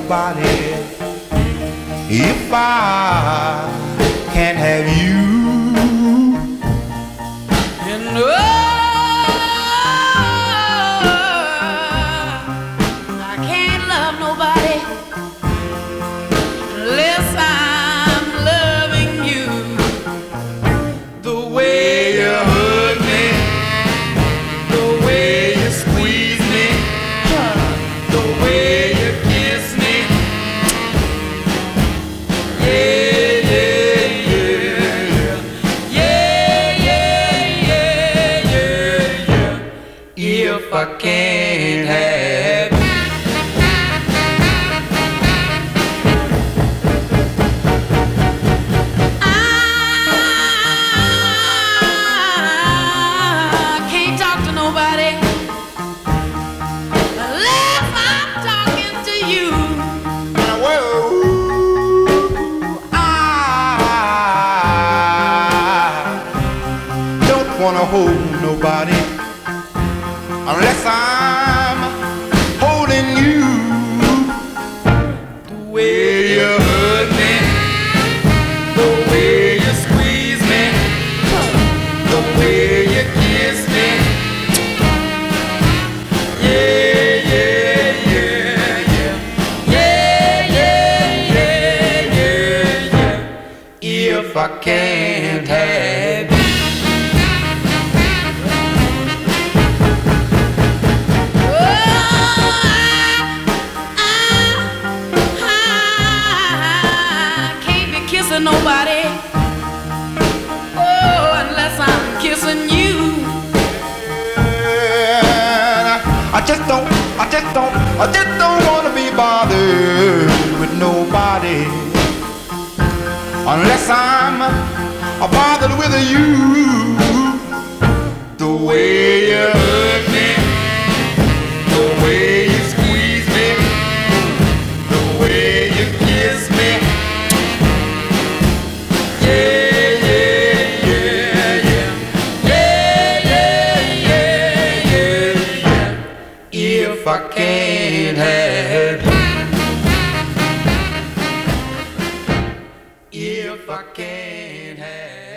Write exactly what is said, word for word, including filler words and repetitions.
nobody if I can't have you. You know I can't love nobody unless I'm loving you. The way you hug me, the way you squeeze me, the way you kiss me. Yeah, yeah, yeah, yeah, yeah, yeah, yeah, yeah. If I can't have you. I can't talk to nobody unless I'm talking to you. Well, I don't wanna hold nobody unless I'm holding you. The way you hug me, the way you squeeze me, the way you kiss me. Yeah, yeah, yeah, yeah. Yeah, yeah, yeah, yeah, yeah. If I can't have you. Nobody, oh, unless I'm kissing you. I just don't, I just don't, I just don't wanna be bothered with nobody unless I'm bothered with you. The way you hug me, the way you squeeze me, the way you kiss me. If I can't have you, if I can't have